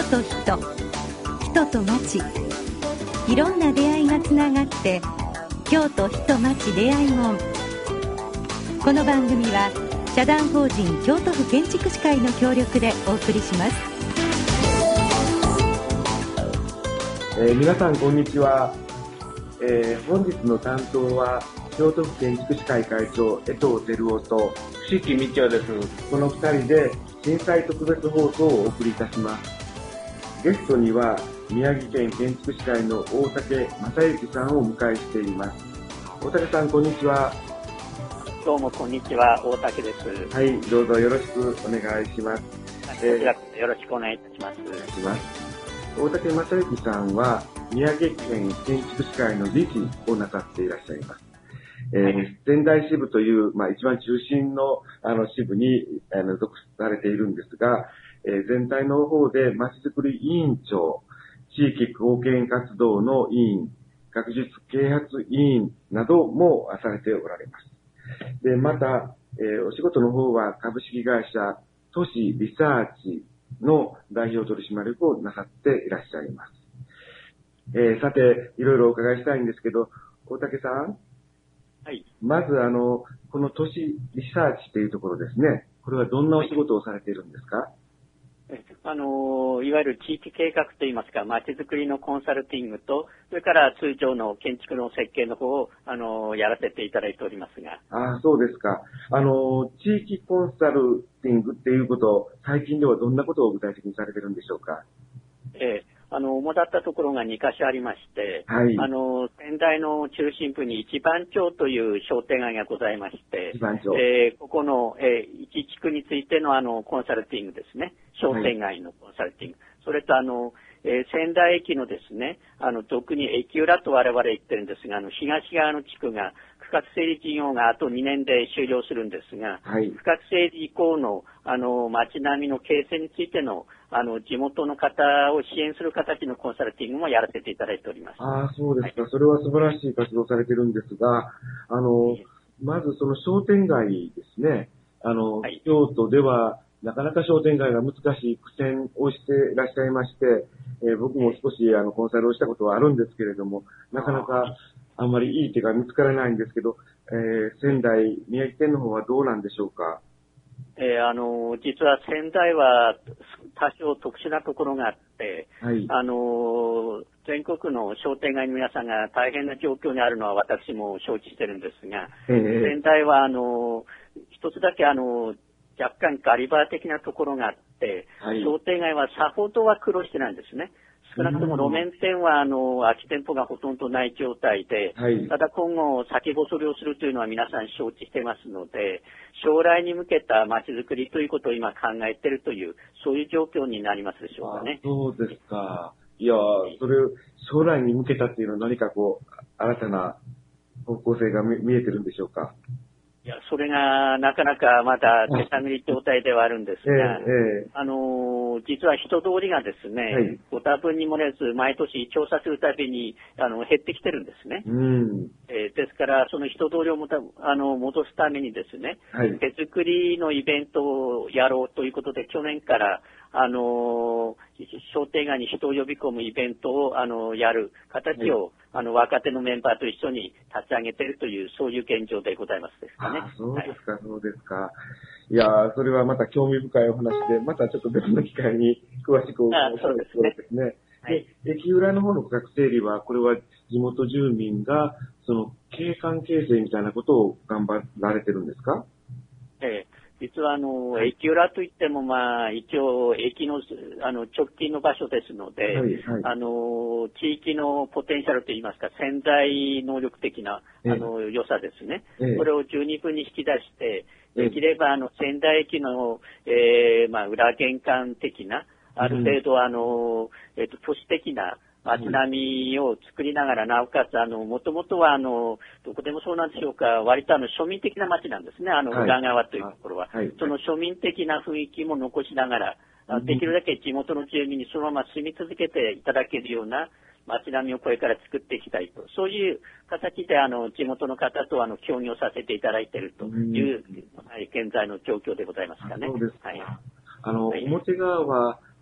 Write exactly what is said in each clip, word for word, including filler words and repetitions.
と人、人と町、いろんな出会いがつながって京都人町出会いもん。この番組は社団法人京都府建築士会の協力でお送りします。 えー、皆さんこんにちは。えー、本日の担当は京都府建築士会会長江藤照夫と伏木道夫です。 このふたりで震災特別放送をお送りいたします。ゲストには宮城県建築士会の大竹正幸さんをお迎えしています。大竹さん、こんにちは。 どうもこんにちは、大竹です。 はい、どうぞよろしくお願いします。 こちらこそよろしくお願いいたします。 お願いします。大竹正幸さんは宮城県建築士会の理事をなさっていらっしゃいます。えー、仙台支部という、まあ、一番中心の、あの支部にあの属されているんですが、えー、全体の方でまちづくり委員長、地域貢献活動の委員、学術啓発委員などもされておられます。で、また、えー、お仕事の方は株式会社都市リサーチの代表取締役をなさっていらっしゃいます。えー、さて、いろいろお伺いしたいんですけど、大竹さん。 はい。 まず、あの、この都市リサーチというところですね。これはどんなお仕事をされているんですか？ あの、いわゆる地域計画といいますか、まちづくりのコンサルティングと、それから通常の建築の設計の方を、あの、やらせていただいておりますが。 ああ、そうですか。あの、地域コンサルティングっていうことを、最近ではどんなことを具体的にされてるんでしょうか？ ええ、あの、主だったところがにカ所ありまして、はい、あの、仙台の中心部に一番町という商店街がございまして、 一番町。 えー、ここの、えー、一地区についてのあの、コンサルティングですね。商店街のコンサルティング。はい、それとあの、えー、仙台駅のですね、あの、俗に駅裏と我々言ってるんですが、あの、東側の地区が、区画整理事業があとにねんで終了するんですが、はい、区画整理以降の、あの、街並みの形成についての、あの、地元の方を支援する形のコンサルティングもやらせていただいております。 ああ、そうですか。はい、それは素晴らしい活動されてるんですが、あの、はい、まずその商店街ですね。あの、はい、京都では、なかなか商店街が難しい苦戦をしていらっしゃいまして、えー、僕も少しあのコンサルをしたことはあるんですけれども、なかなかあんまりいい手が見つからないんですけど、えー、仙台、宮城県の方はどうなんでしょうか？ えー、あの、実は仙台は多少特殊なところがあって、はい、あの、全国の商店街の皆さんが大変な状況にあるのは私も承知してるんですが、えー、仙台はあの、一つだけあの、若干ガリバー的なところがあって、はい、商店街はさほどは苦労してないんですね。少なくとも路面店はあの空き店舗がほとんどない状態で、はい、ただ今後先細りをするというのは皆さん承知してますので、将来に向けた街づくりということを今考えているという、そういう状況になりますでしょうかね。 そうですか。いや、それ将来に向けたっていうのは何かこう新たな方向性が見えてるんでしょうか？ いや、それがなかなかまだ手探り状態ではあるんですが、えええ、あの、実は人通りがですね、はい、ご多分に漏れず毎年調査するたびにあの減ってきてるんですね。うんえー、ですから、その人通りをもたあの戻すためにですね、はい、手作りのイベントをやろうということで、去年から、あの、商店街に人を呼び込むイベントをあのやる形を、はい、あの若手のメンバーと一緒に立ち上げているという、そういう現状でございますですかね。 あ、そうですか、はい、そうですか。いやー、それはまた興味深いお話で、またちょっと別の機会に詳しくお伺いしたいところですね。はい、で、駅裏の方の区画整理は、これは地元住民が、その景観形成みたいなことを頑張られてるんですか？ ええ。実はあの、はい、駅裏といってもまあ、一応駅の、あの、直近の場所ですので、はいはい、あの、地域のポテンシャルといいますか、潜在能力的な、あの、良さですね。ええ、これを十二分に引き出して、できればあの、仙台駅の、えー、まあ、裏玄関的な、ある程度あの、えっと、都市的な、街並みを作りながら、なおかつ、あの、もともとは、あの、どこでもそうなんでしょうか、割とあの、庶民的な街なんですね、あの、裏側というところは。はい、その庶民的な雰囲気も残しながら、はい、できるだけ地元の住民にそのまま住み続けていただけるような街並みをこれから作っていきたいと。そういう形で、あの、地元の方と、あの、協議をさせていただいているという、はい、現在の状況でございますかね。 そうですか。はい、あの、はい、表側は、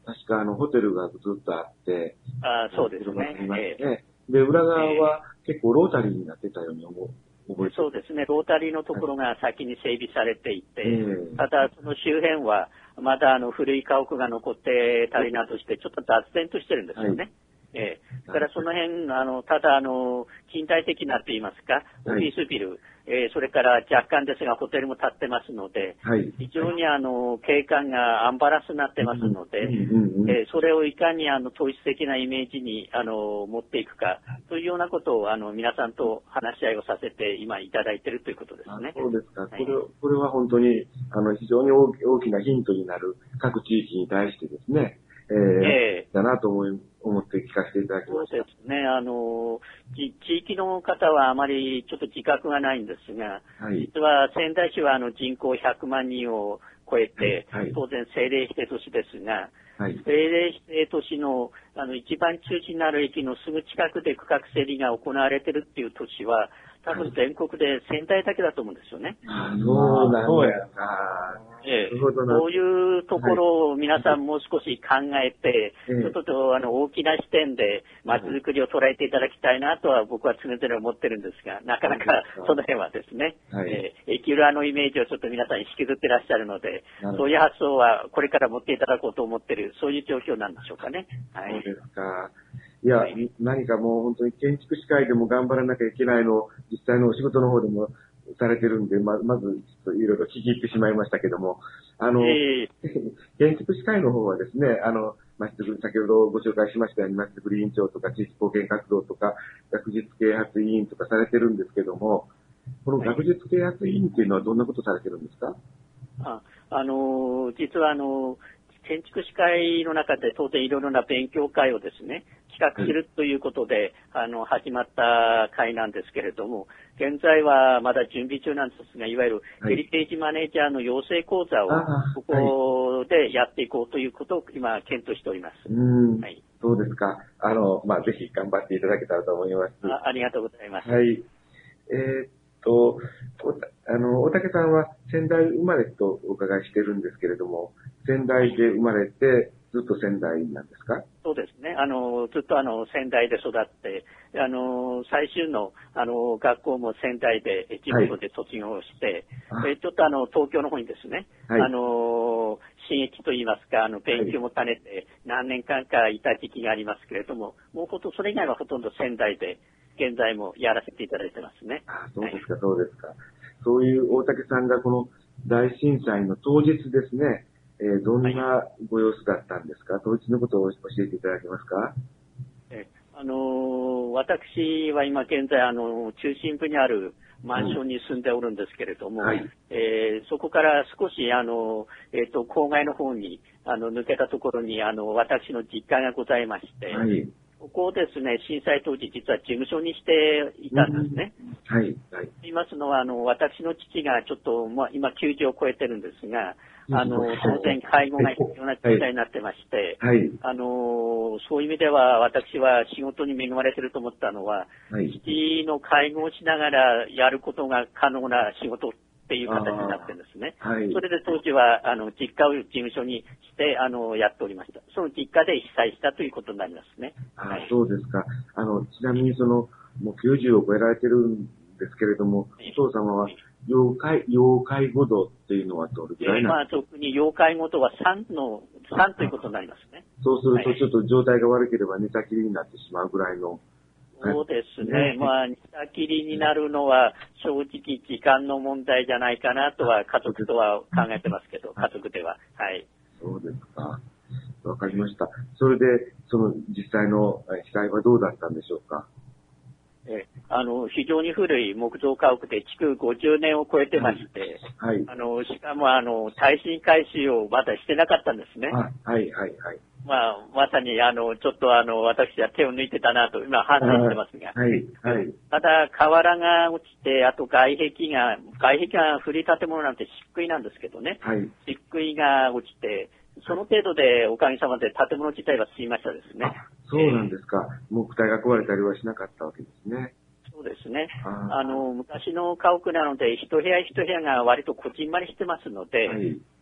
確かあの、ホテルがずっとあって、 あそうですね。 ねで、裏側は結構ロータリーになってたように思う。 そうですね。ロータリーのところが先に整備されていて、 はい、 ただその周辺はまだあの古い家屋が残ってたりなどして、ちょっと雑然としてるんですよね。はいええ、だからその辺、あの、ただ、あの、近代的なと言いますか、オフィスビル、はいえー、それから若干ですが、ホテルも建ってますので、はい、非常にあの、景観がアンバランスになってますので、うんうんうんえー、それをいかにあの、統一的なイメージに、あの、持っていくか、というようなことを、あの、皆さんと話し合いをさせて、今いただいているということですね。 そうですか。はい、これ、これは本当に、あの、非常に大き、大きなヒントになる各地域に対してですね、えー、えー、だなと思い、思って聞かせていただきました。 そうですね。あの、地域の方はあまりちょっと自覚がないんですが、はい、実は仙台市はあの人口ひゃくまんにんを超えて、はいはい、当然政令指定都市ですが、はい、政令指定都市のあの一番中心になる駅のすぐ近くで区画整理が行われているっていう都市は、多分全国で仙台だけだと思うんですよね。 あそうなんですか。 ええ、そういうところを皆さんもう少し考えて、はい、ちょっとあの大きな視点で街づくりを捉えていただきたいなとは僕は常々思ってるんですが、なかなかその辺はですね、はいえー、駅裏のイメージをちょっと皆さん引きずってらっしゃるので、そういう発想はこれから持っていただこうと思っている、そういう状況なんでしょうかね。 はい、そうですか。いや、はい、何かもう本当に建築士会でも頑張らなきゃいけないのを、実際のお仕事の方でもされてるんで、ま、まず、ちょっといろいろ聞き入ってしまいましたけども、あの、えー、建築士会の方はですね、あの、まちづくり、先ほどご紹介しましたように、まちづくり委員長とか、地域貢献活動とか、学術啓発委員とかされてるんですけども、この学術啓発委員っていうのはどんなことされてるんですか？ あ、あの、実はあの、建築士会の中で当然いろいろな勉強会をですね、企画するということで、はい、あの、始まった会なんですけれども、現在はまだ準備中なんですが、いわゆるヘリテージマネージャーの養成講座をここでやっていこうということを今検討しております。 うんはい、そうですか。あの、まあ、ぜひ頑張っていただけたらと思います。 あ、ありがとうございます。 はい。えーと、あの、大竹さんは仙台生まれとお伺いしてるんですけれども、仙台で生まれてずっと仙台なんですか？ そうですね。あの、ずっとあの、仙台で育って、あの、最終の、あの、学校も仙台で、地元で卒業して、はい、ちょっとあの、東京の方にですね、はい、あの、新駅といいますか、あの、勉強も兼ねて何年間かいた時期がありますけれども、もうほとんど、それ以外はほとんど仙台で、現在もやらせていただいてますね。 あ、そうですか、はい、そうですか。そういう大竹さんがこの大震災の当日ですね、えー、どんなご様子だったんですか？はい、当日のことを教えていただけますか？ えあのー、私は今現在、あの、中心部にあるマンションに住んでおるんですけれども、はいえー、そこから少し、あの、えっと、郊外の方に、あの、抜けたところに、あの、私の実家がございまして、はいここをですね、震災当時実は事務所にしていたんですね。 うん、はい。はい。 言いますのは、あの、私の父がちょっと、まあ、今きゅうじゅうを超えてるんですが、あの、当然介護が必要な状態になってまして、はい。あの、そういう意味では私は仕事に恵まれてると思ったのは、はい、父の介護をしながらやることが可能な仕事っていう形になってるんですね。はい、それで当時は、あの、実家を事務所にして、あの、やっておりました。その実家で被災したということになりますね。 あ、はい、そうですか。あの、ちなみにその、もうきゅうじゅうを超えられてるんですけれども、お父様は、要介、要介護度っていうのはどれくらいなんですか？ えー、まあ、特に要介護度はさんの、さんということになりますね。 そうすると、ちょっと状態が悪ければ寝たきりになってしまうぐらいの、 そうですね。ねまあ、寝たきりになるのは正直時間の問題じゃないかなとは家族とは考えてますけど、家族では。はい。 そうですか。わかりました。それで、その実際の被災はどうだったんでしょうか？ えあの、非常に古い木造家屋で築ごじゅうねんを超えてまして、はい。あの、しかもあの、耐震改修をまだしてなかったんですね。 はい、はい、はい。 まあ、まさに、あの、ちょっとあの、私は手を抜いてたなと、今、反省してますが。 はい、はい。 ただ、瓦が落ちて、あと外壁が、外壁が古い建物なんて漆喰なんですけどね。はい。漆喰が落ちて、その程度でおかげさまで建物自体は進みましたですね。 そうなんですか。えー、木体が壊れたりはしなかったわけですね。 そうですね。あの、昔の家屋なので、一部屋一部屋が割とこじんまりしてますので、はい、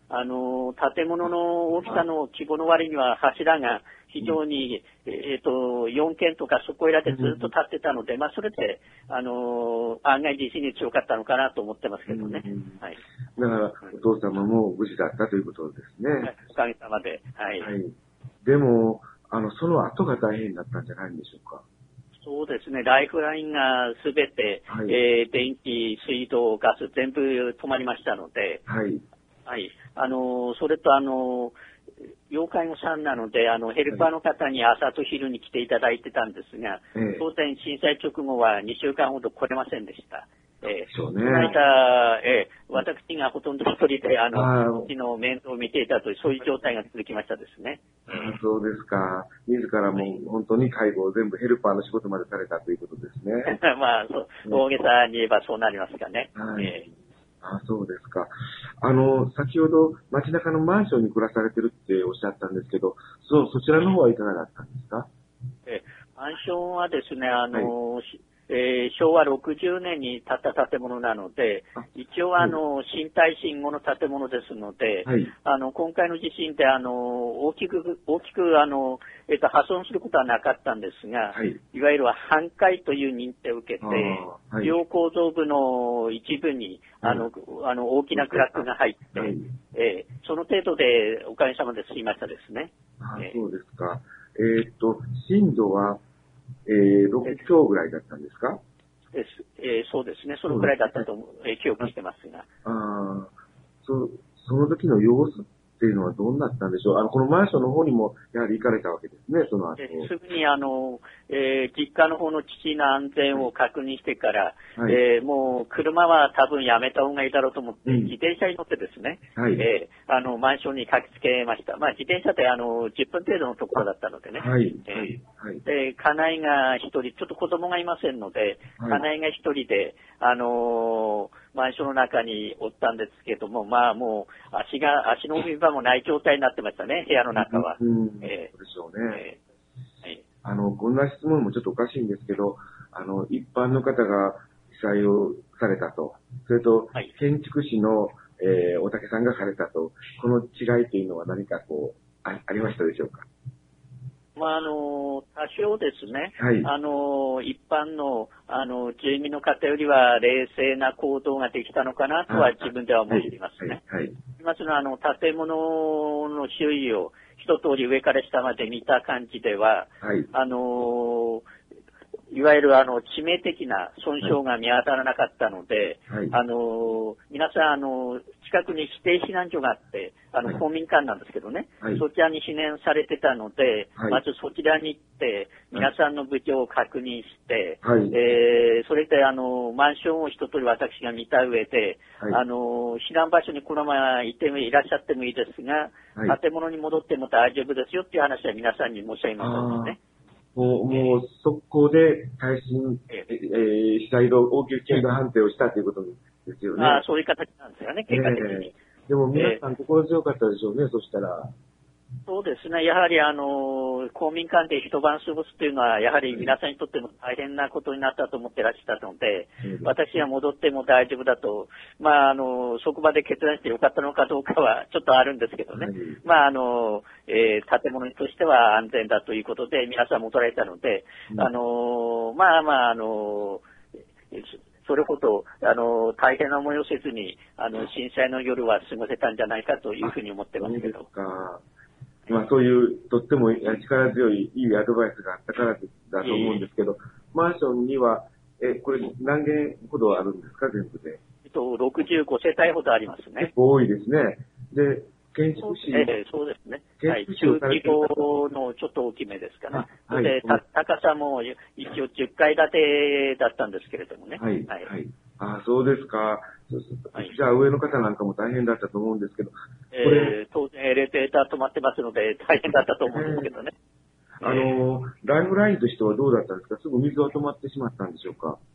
あの、建物の大きさの規模の割には柱が非常に、うん、えっ、ー、と、よんけんとかそこいらでずっと立ってたので、うん、まあ、それで、あの、案外地震に強かったのかなと思ってますけどね。うん、はい。 だから、お父様も無事だったということですね。 おかげさまで。はい。はい。 でも、あの、その後が大変だったんじゃないんでしょうか。 そうですね。ライフラインがすべて、はい、えー、電気、水道、ガス全部止まりましたので、 はい。 はい。あの、それとあの、要介護さんなので、あの、ヘルパーの方に朝と昼に来ていただいてたんですが、はい、当然震災直後はにしゅうかんほど来れませんでした。えー、 そうね。 その間、えー、私がほとんど一人で、あの、うちの面倒を見ていたという、そういう状態が続きましたですね。 あそうですか。自らも本当に介護を全部ヘルパーの仕事までされたということですね。 まあ、そう、大げさに言えばそうなりますかね。 はい。えーあそうですか。あの、先ほど街中のマンションに暮らされてるっておっしゃったんですけど、そ、そちらの方はいかがだったんですか？ え、マンションはですね、あの、はいえー、しょうわろくじゅうねんに建った建物なので、一応あの、はい、新耐震後の建物ですので、はい、あの、今回の地震であの、大きく、大きくあの、えっと、破損することはなかったんですが、はい、いわゆる半壊という認定を受けて、はい、両構造部の一部に、あの、はい、あの、大きなクラックが入って、はいえー、その程度でおかげさまで済みましたですね。 あえー、そうですか。えー、っと、震度は、えー、ろくきょうぐらいだったんですか？ です、えー、そうですね。そのくらいだったと、えー、記憶してますが。 ああ、そ、その時の様子っていうのはどんなだったんでしょう？あの、このマンションの方にもやはり行かれたわけですね、その後。 えー、すぐにあの、えー、実家の方の父の安全を確認してから、はいえー、もう車は多分やめた方がいいだろうと思って、うん、自転車に乗ってですね、はいえー、あの、マンションに駆けつけました。まあ、自転車であの、じゅっぷん程度のところだったのでね。 はい。 えー、 はい。 で、家内が一人、ちょっと子供がいませんので、はい、家内が一人で、あのー、マンションの中におったんですけども、まあもう足が、足の踏み場もない状態になってましたね、部屋の中は。 うん、えー、そうでしょうね。えー、はい、あの、こんな質問もちょっとおかしいんですけど、あの、一般の方が被災をされたと、それと、建築士の、えー、大竹さんがされたと、この違いというのは何かこう、あ、ありましたでしょうか？ まあ、あの、多少ですね、はい、あの、一般の、あの、住民の方よりは冷静な行動ができたのかなとは自分では思っていますね。はい。はい。まずのあの、建物の周囲を一通り上から下まで見た感じでは、はい。あの、いわゆるあの、致命的な損傷が見当たらなかったので、はい、あの、皆さんあの、近くに指定避難所があって、あの、公民館なんですけどね、はい、そちらに避難されてたので、はい、まずそちらに行って、皆さんの無事を確認して、はい、えー、それであの、マンションを一通り私が見た上で、はい、あの、避難場所にこのままいていらっしゃってもいいですが、はい、建物に戻っても大丈夫ですよっていう話は皆さんに申し上げましたんですね。 もう、もう、速攻で耐震、えー、被災の応急危険度判定をしたということですよね。 ああ、そういう形なんですよね、結果的に。 えー、でも皆さん心強かったでしょうね、えー、そしたら。 そうですね。やはりあの、公民館で一晩過ごすというのは、やはり皆さんにとっても大変なことになったと思ってらっしゃったので、うん、私が戻っても大丈夫だと、まああの、職場で決断してよかったのかどうかはちょっとあるんですけどね。はい、まああの、えー、建物としては安全だということで皆さん戻られたので、うん、あの、まあまああの、それほど、あの、大変な思いをせずに、あの、震災の夜は過ごせたんじゃないかというふうに思ってますけど。 まあそういうとっても力強いいいアドバイスがあったからだと思うんですけど、えー、マンションには、え、これ何軒ほどあるんですか、全部で。 えっと、ろくじゅうごせたいほどありますね。 結構多いですね。で、建築士。 えー、そうですね。はい。中規模のちょっと大きめですかね。はい、で、た高さも一応じゅっかい建てだったんですけれどもね。 はい。はい。はい、ああ、そうですか。はい、じゃあ上の方なんかも大変だったと思うんですけど。これえー、当然エレベーター止まってますので大変だったと思うんですけどね。 えー、あの、ライフラインとしてはどうだったんですか？すぐ水は止まってしまったんでしょうか？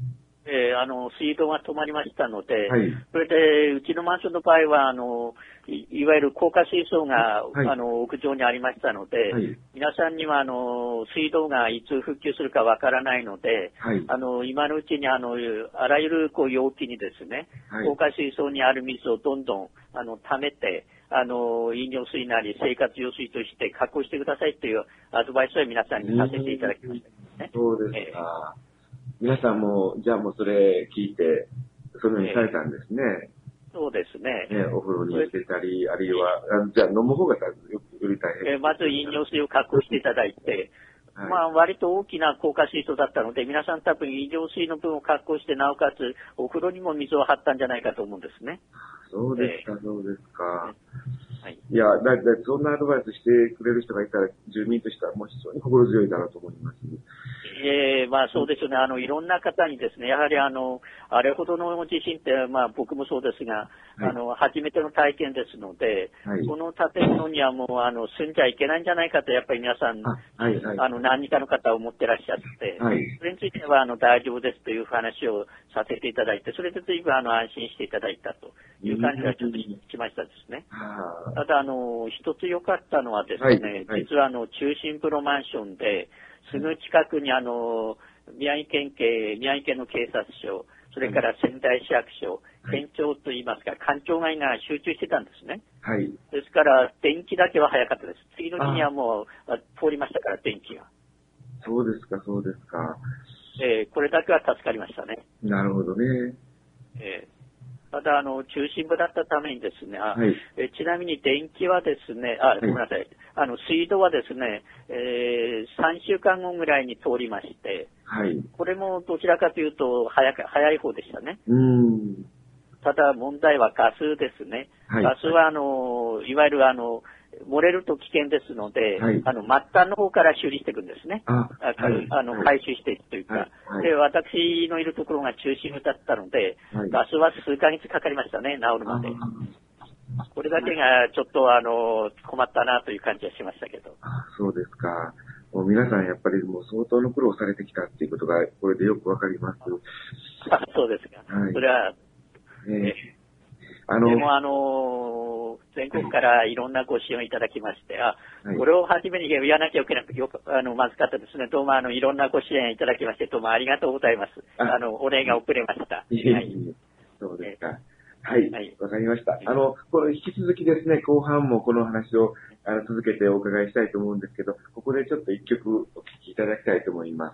えー、あの、水道が止まりましたので、 はい、 それで、うちのマンションの場合は、あの、い, いわゆる高架水槽が、はい、あの、屋上にありましたので、はい、皆さんには、あの、水道がいつ復旧するかわからないので、はい、あの、今のうちに、あの、あらゆる、こう、容器にですね、はい、高架水槽にある水をどんどん、あの、溜めて、あの、飲料水なり生活用水として確保してくださいというアドバイスを皆さんにさせていただきましたね。 そうですか。えー皆さんも、じゃあもうそれ聞いて、そのようにされたんですね。えー、そうですね。 ね、お風呂に入れたり、あるいは、あじゃあ飲む方がより大変、 えー。まず飲料水を確保していただいて、はい、まあ割と大きな高架水槽だったので、皆さん多分飲料水の分を確保して、なおかつお風呂にも水を張ったんじゃないかと思うんですね。 そうですか、えー、そうですか。 はい、 いや、だいたいそんなアドバイスしてくれる人がいたら、住民としてはもう非常に心強いだろうと思います。 ええー、まあそうですよね。あの、いろんな方にですね、やはりあの、あれほどの地震って、まあ僕もそうですが、はい、あの、初めての体験ですので、はい、この建物にはもう、あの、住んじゃいけないんじゃないかと、やっぱり皆さん、あ、はいはい、あの、何かの方を思ってらっしゃって、はい、それについては、あの、大丈夫ですという話をさせていただいて、それで随分、あの、安心していただいたという感じがちょっとしましたですね。うん、ただ、あの、一つ良かったのはですね、はいはい、実は、あの、中心部のマンションで、すぐ近くにあの、宮城県警、宮城県の警察署、それから仙台市役所、県庁といいますか、官庁街が集中してたんですね。 はい。 ですから、電気だけは早かったです。次の日にはもう通りましたから、電気が。 そうですか、そうですか。 えー、これだけは助かりましたね。 なるほどね。 えーただ、あの、中心部だったためにですね、あはい、えちなみに電気はですね、あ、ごめんなさい、はい、あの、水道はですね、えー、さんしゅうかんごぐらいに通りまして、はい、これもどちらかというと早く、早い方でしたね。 うんただ、問題はガスですね。はい、ガスは、あの、いわゆるあの、漏れると危険ですので、はい、あの、末端の方から修理していくんですね。あ、あ、はい、あの、回収していくというか、はいはい、で、私のいるところが中心部だったので、はい、ガスは数ヶ月かかりましたね、治るまで。これだけがちょっとあの、困ったなという感じはしましたけど。 あ、そうですか。もう皆さんやっぱりもう相当の苦労されてきたっていうことが、これでよくわかります。 あ、そうですか。はい、それは、 えー、 あのでもあの全国からいろんなご支援をいただきまして、あ、はい、これを初めに言わなきゃいけなくてよくあのまずかったですね。どうもあのいろんなご支援いただきまして、どうもありがとうございます。あ, あのお礼が遅れました。 いえいえ、はい、そうですか。はい、わ、はい、かりました。あのこの引き続きですね、後半もこの話をあの続けてお伺いしたいと思うんですけど、ここでちょっと一曲お聴きいただきたいと思います。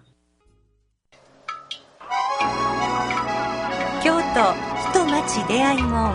京都人町出会い門、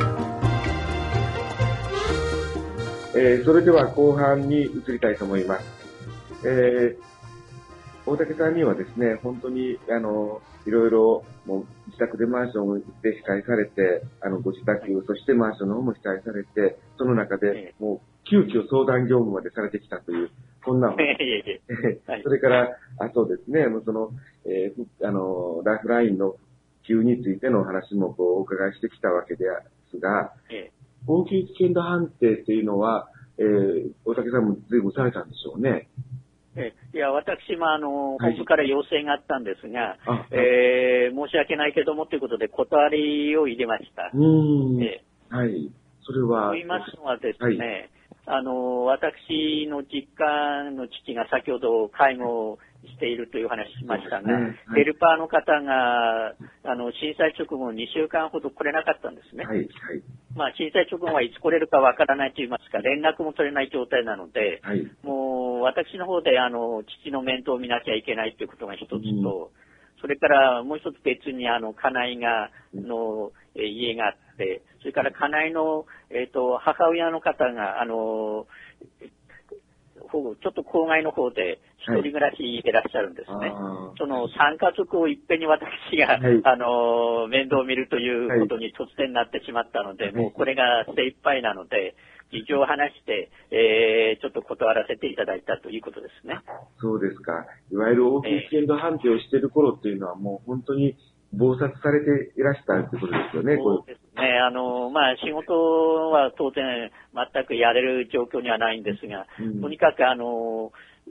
えー、それでは後半に移りたいと思います。えー、大竹さんにはですね、本当にあのいろいろもう自宅でマンションで被災されて、あのご自宅、そしてマンションの方も被災されて、その中でもう急遽相談業務までされてきたという、こんなそれから、あ、そうですね、もうその、えー、あのライフラインの普及についてのお話もこうお伺いしてきたわけですが、ええ、応急危険度判定っていうのは、えー、大竹さんも随分されたんでしょうね。 ええ、いや、私もあの、本部から要請があったんですが、はい、えー、申し訳ないけどもということで断りを入れました。 うーん、ええ、はい。それは。 と言いますのはですね、はい、あの、私の実家の父が先ほど介護しているという話しましたが、ね、はい、ヘルパーの方が、あの、震災直後にしゅうかんほど来れなかったんですね。 はい、はい。 まあ、震災直後はいつ来れるかわからないと言いますか、連絡も取れない状態なので、はい、もう、私の方で、あの、父の面倒を見なきゃいけないということが一つと、うん、それからもう一つ別に、あの、家内が、の、え家があって、それから家内の、えっと、母親の方が、あの、ちょっと郊外の方で一人暮らしでいらっしゃるんですね。はい、その三家族をいっぺんに私が、はい、あの、面倒を見るということに突然なってしまったので、はい、もうこれが精一杯なので、事情を話して、えー、ちょっと断らせていただいたということですね。 そうですか。いわゆる応急危険度判定をしている頃っていうのはもう本当に忙殺されていらしたということですよね。 そうですね。あの、まあ、仕事は当然全くやれる状況にはないんですが、うん、とにかくあの、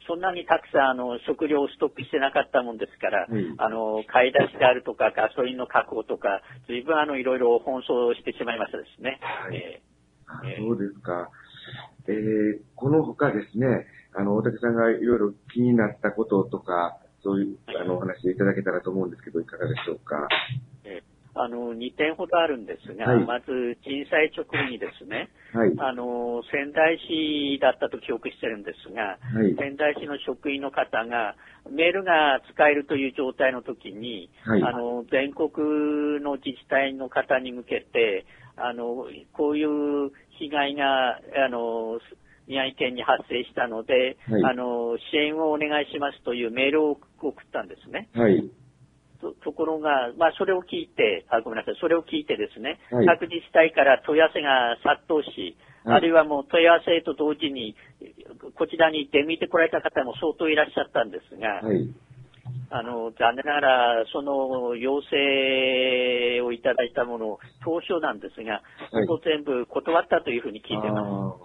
そんなにたくさんあの食料をストックしてなかったもんですから、 はい、 あの買い出しであるとかガソリンの確保とか、随分あのいろいろ奔走してしまいましたですね。 はい、 えー、そうですか。えー、この他ですね、あの大竹さんがいろいろ気になったこととか、そういうあのお話でいただけたらと思うんですけど、いかがでしょうか。 えーあのにてんほどあるんですが、はい、まず震災直後にですね、はい、あの仙台市だったと記憶してるんですが、はい、仙台市の職員の方がメールが使えるという状態の時に、はい、あの全国の自治体の方に向けてあのこういう被害があの宮城県に発生したので、はい、あの支援をお願いしますというメールを送ったんですね。はい、と, ところが、まあ、それを聞いて、あ、ごめんなさい、それを聞いてですね、はい、各自治体から問い合わせが殺到し、はい、あるいはもう問い合わせと同時に、こちらに出向いてこられた方も相当いらっしゃったんですが、はい、あの、残念ながら、その要請をいただいたもの、当初なんですが、はい、ほぼ全部断ったというふうに聞いてます。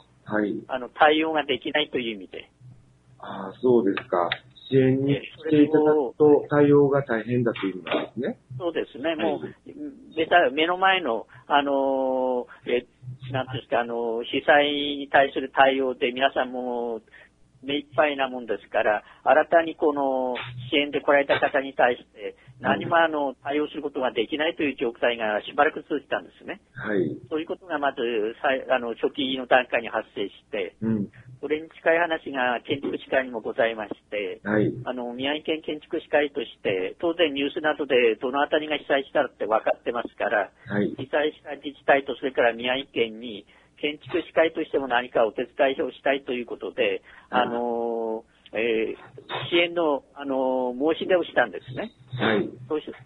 はい。あの、対応ができないという意味で。 ああ、そうですか。支援にしていただくと対応が大変だということですね。 そうですね。もう、はい、目の前の、あの、え、なんていうんですか、あの、被災に対する対応で皆さんも目いっぱいなもんですから、新たにこの支援で来られた方に対して何もあの対応することができないという状態がしばらく続いたんですね。はい。そういうことがまず、あの、初期の段階に発生して、うん、それに近い話が建築士会にもございまして、はい、あの、宮城県建築士会として、当然ニュースなどでどのあたりが被災したって分かってますから、はい、被災した自治体とそれから宮城県に建築士会としても何かお手伝いをしたいということで、あの、えー、支援の、あの、申し出をしたんですね。はい。そして、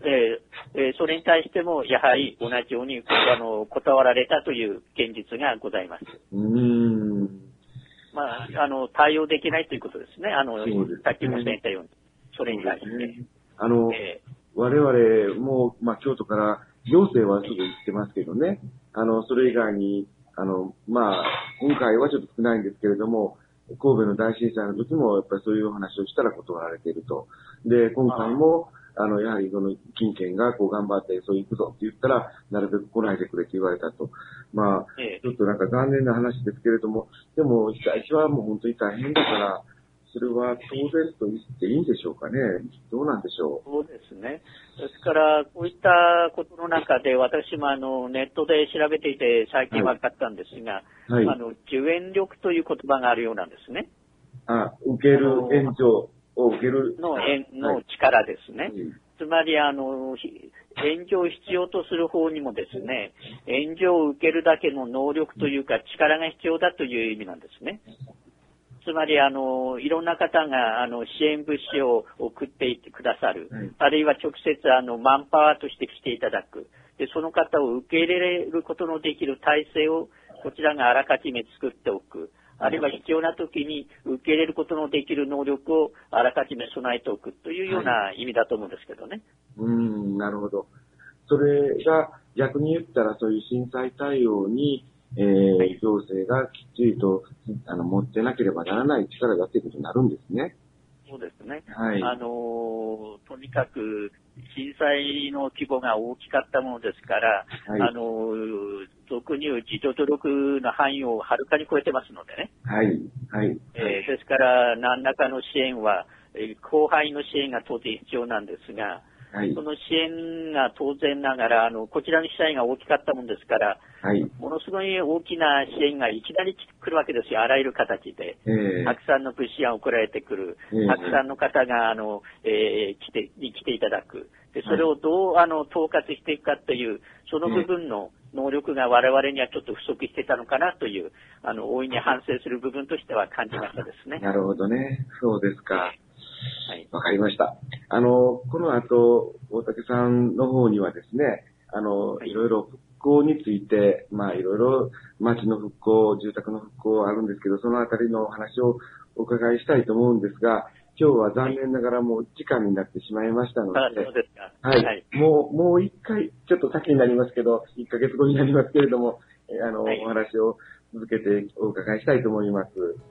えー、それに対しても、やはり同じように、あの、断られたという現実がございます。うーん。まあ、あの、対応できないということですね。あの、ね、さっきも言ったように、それに対して。ね、 あの、えー、我々も、まあ、京都から行政はすぐ行ってますけどね、あの、それ以外に、あの、まあ、今回はちょっと少ないんですけれども、神戸の大震災の時もやっぱりそういうお話をしたら断られていると。で、今回も、あの、やはりその近県がこう頑張ってそう行くぞって言ったら、なるべく来ないでくれって言われたと。まあ、ちょっとなんか残念な話ですけれども、でも被災地はもう本当に大変だから、それは当然と言っていいんでしょうかね。どうなんでしょう。 そうですね。ですから、こういったことの中で、私もあの、ネットで調べていて最近分かったんですが、はいはい、あの、受援力という言葉があるようなんですね。 あ、受ける援助を受けるの援の力ですね。はい、つまり、あの、援助を必要とする方にもですね、援助を受けるだけの能力というか力が必要だという意味なんですね。つまり、あの、いろんな方が、あの、支援物資を送っていってくださる。はい、あるいは直接、あの、マンパワーとして来ていただく。で、その方を受け入れることのできる体制を、こちらがあらかじめ作っておく。あるいは必要な時に受け入れることのできる能力をあらかじめ備えておくというような意味だと思うんですけどね。 はい、うーん、なるほど。それが逆に言ったらそういう震災対応に、えーはい、行政がきっちりとあの持ってなければならない力だということになるんですね。 そうですね。はい。あのとにかく震災の規模が大きかったものですから、はい、あの俗に言う自助努力の範囲をはるかに超えてますのでね。はい。はい。えー、ですから何らかの支援は、えー、広範囲の支援が当然必要なんですが。はい、その支援が当然ながら、あの、こちらの被災が大きかったものですから、はい、ものすごい大きな支援がいきなり来るわけですよ、あらゆる形で。えー、たくさんの物資が送られてくる。えー、たくさんの方が、あの、えー、来て、に来ていただく。で、それをどう、あの、統括していくかという、その部分の能力が我々にはちょっと不足してたのかなという、あの、大いに反省する部分としては感じましたですね。 なるほどね。そうですか。はい。わかりました。あの、この後、大竹さんの方にはですね、あの、はい、いろいろ復興について、まあ、いろいろ町の復興、住宅の復興あるんですけど、そのあたりのお話をお伺いしたいと思うんですが、今日は残念ながらもう時間になってしまいましたので、 はい、そうですか。 はい。はい、もう、もう一回、ちょっと先になりますけど、いっかげつごになりますけれども、あの、はい、お話を続けてお伺いしたいと思います。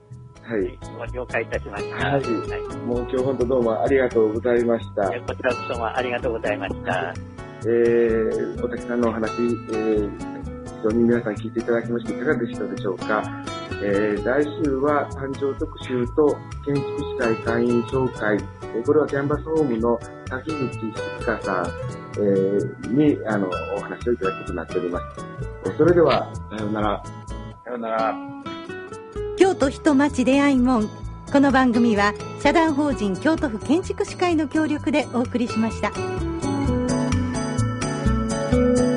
はい。 了解いたしました。 はい。はい、もう今日本当どうもありがとうございました。 こちらこそもありがとうございました。 えー、大滝さんのお話、えー、非常に皆さん聞いていただきましていかがでしたでしょうか。えー、来週は誕生特集と建築士会会員紹介、これはキャンバスホームの滝口静香さん、えー、にあのお話をいただくことになっております。それではさようなら。 さようなら。 京都人町出会い門。この番組は社団法人京都府建築士会の協力でお送りしました。